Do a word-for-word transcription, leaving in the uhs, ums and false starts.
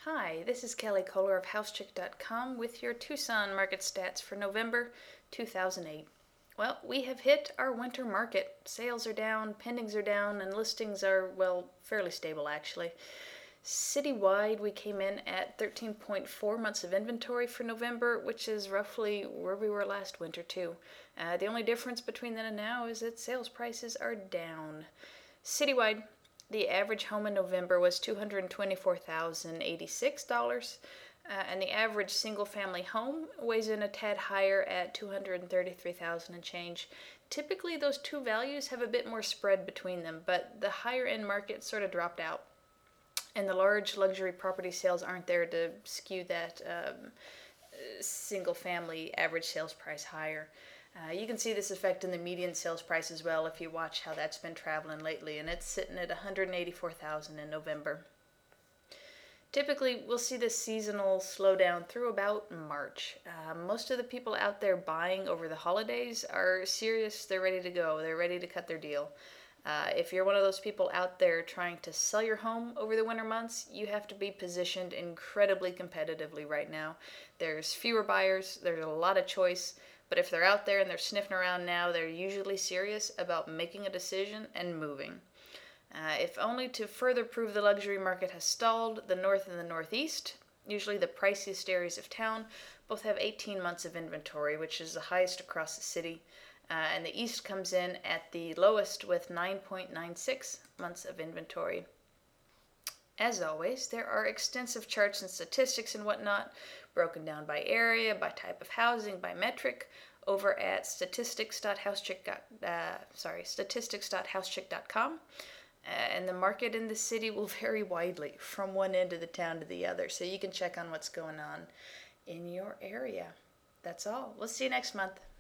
Hi, this is Kelly Kohler of House Chick dot com with your Tucson market stats for November two thousand eight. Well, we have hit our winter market. Sales are down, pendings are down, and listings are, well, fairly stable actually. Citywide, we came in at thirteen point four months of inventory for November, which is roughly where we were last winter too. Uh, the only difference between then and now is that sales prices are down. Citywide, the average home in November was two hundred twenty-four thousand eighty-six dollars, uh, and the average single-family home weighs in a tad higher at two hundred thirty-three thousand dollars and change. Typically, those two values have a bit more spread between them, but the higher-end market sort of dropped out, and the large luxury property sales aren't there to skew that um, single-family average sales price higher. Uh, you can see this effect in the median sales price as well if you watch how that's been traveling lately, and it's sitting at one hundred eighty-four thousand dollars in November. Typically, we'll see this seasonal slowdown through about March. Uh, most of the people out there buying over the holidays are serious. They're ready to go. They're ready to cut their deal. Uh, if you're one of those people out there trying to sell your home over the winter months, you have to be positioned incredibly competitively right now. There's fewer buyers. There's a lot of choice. But if they're out there and they're sniffing around now, they're usually serious about making a decision and moving. Uh, if only to further prove the luxury market has stalled, the north and the northeast, usually the priciest areas of town, both have eighteen months of inventory, which is the highest across the city. Uh, and the east comes in at the lowest with nine point nine six months of inventory. As always, there are extensive charts and statistics and whatnot, broken down by area, by type of housing, by metric, over at statistics dot housechick dot uh, sorry statistics dot housechick dot com. Uh, and the market in the city will vary widely from one end of the town to the other, so you can check on what's going on in your area. That's all. We'll see you next month.